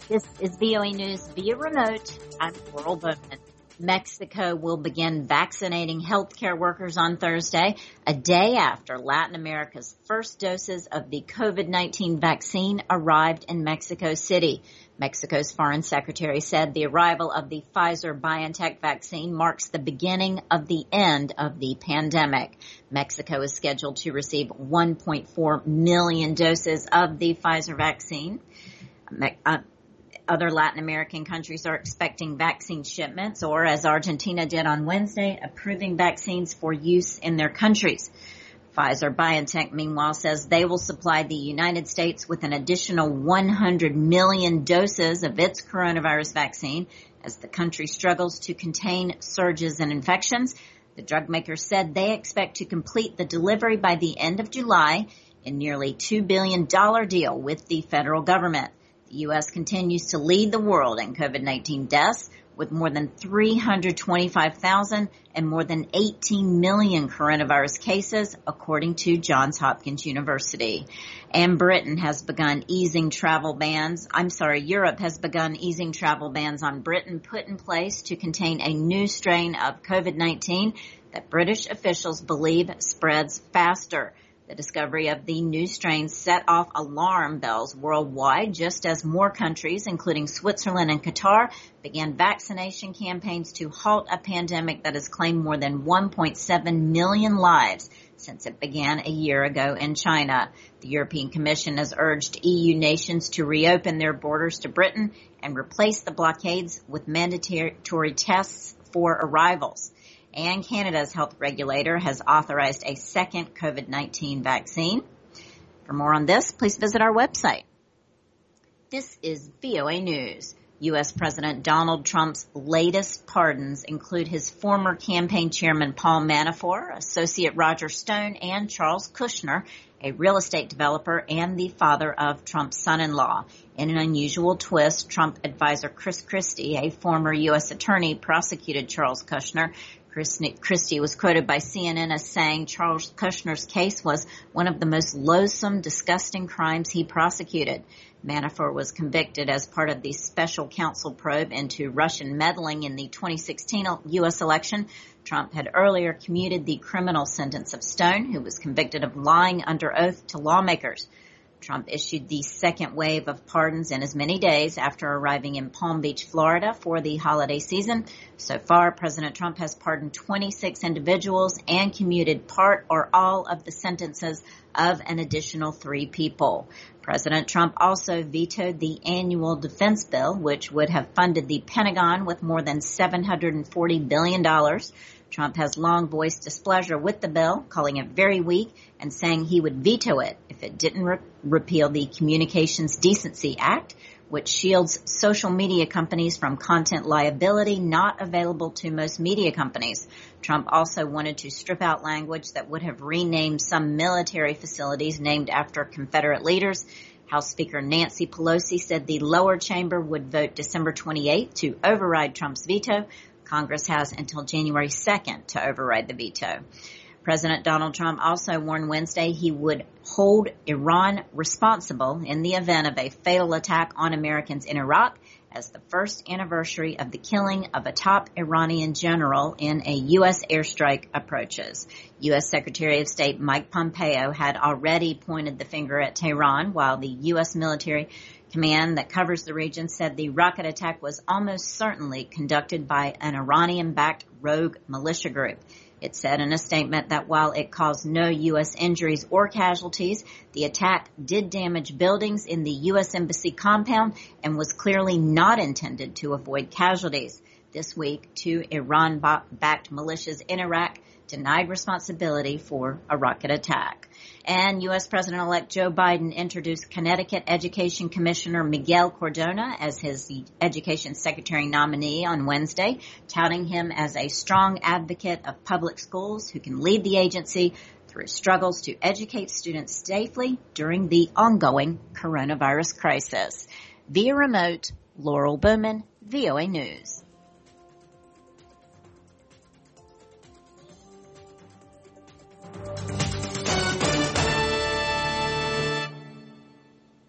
This is VOA News via remote. I'm Laurel Bowman. Mexico will begin vaccinating healthcare workers on Thursday, a day after Latin America's first doses of the COVID-19 vaccine arrived in Mexico City. Mexico's foreign secretary said the arrival of the Pfizer-BioNTech vaccine marks the beginning of the end of the pandemic. Mexico is scheduled to receive 1.4 million doses of the Pfizer vaccine. Other Latin American countries are expecting vaccine shipments, or as Argentina did on Wednesday, approving vaccines for use in their countries. Pfizer-BioNTech, meanwhile, says they will supply the United States with an additional 100 million doses of its coronavirus vaccine as the country struggles to contain surges in infections. The drug maker said they expect to complete the delivery by the end of July in nearly $2 billion deal with the federal government. The U.S. continues to lead the world in COVID-19 deaths with more than 325,000 and more than 18 million coronavirus cases, according to Johns Hopkins University. And Europe has begun easing travel bans on Britain put in place to contain a new strain of COVID-19 that British officials believe spreads faster. The discovery of the new strain set off alarm bells worldwide, just as more countries, including Switzerland and Qatar, began vaccination campaigns to halt a pandemic that has claimed more than 1.7 million lives since it began a year ago in China. The European Commission has urged EU nations to reopen their borders to Britain and replace the blockades with mandatory tests for arrivals. And Canada's health regulator has authorized a second COVID-19 vaccine. For more on this, please visit our website. This is VOA News. U.S. President Donald Trump's latest pardons include his former campaign chairman Paul Manafort, associate Roger Stone, and Charles Kushner, a real estate developer and the father of Trump's son-in-law. In an unusual twist, Trump advisor Chris Christie, a former U.S. attorney, prosecuted Charles Kushner. Christie was quoted by CNN as saying Charles Kushner's case was one of the most loathsome, disgusting crimes he prosecuted. Manafort was convicted as part of the special counsel probe into Russian meddling in the 2016 U.S. election. Trump had earlier commuted the criminal sentence of Stone, who was convicted of lying under oath to lawmakers. Trump issued the second wave of pardons in as many days after arriving in Palm Beach, Florida for the holiday season. So far, President Trump has pardoned 26 individuals and commuted part or all of the sentences of an additional 3 people. President Trump also vetoed the annual defense bill, which would have funded the Pentagon with more than $740 billion. Trump has long voiced displeasure with the bill, calling it very weak and saying he would veto it if it didn't repeal the Communications Decency Act, which shields social media companies from content liability not available to most media companies. Trump also wanted to strip out language that would have renamed some military facilities named after Confederate leaders. House Speaker Nancy Pelosi said the lower chamber would vote December 28th to override Trump's veto. Congress has until January 2nd to override the veto. President Donald Trump also warned Wednesday he would hold Iran responsible in the event of a fatal attack on Americans in Iraq as the first anniversary of the killing of a top Iranian general in a U.S. airstrike approaches. U.S. Secretary of State Mike Pompeo had already pointed the finger at Tehran, while the U.S. military command that covers the region said the rocket attack was almost certainly conducted by an Iranian-backed rogue militia group. It said in a statement that while it caused no U.S. injuries or casualties, the attack did damage buildings in the U.S. Embassy compound and was clearly not intended to avoid casualties. This week, 2 Iran-backed militias in Iraq denied responsibility for a rocket attack. And U.S. President-elect Joe Biden introduced Connecticut Education Commissioner Miguel Cardona as his Education Secretary nominee on Wednesday, touting him as a strong advocate of public schools who can lead the agency through struggles to educate students safely during the ongoing coronavirus crisis. Via remote, Laurel Bowman, VOA News.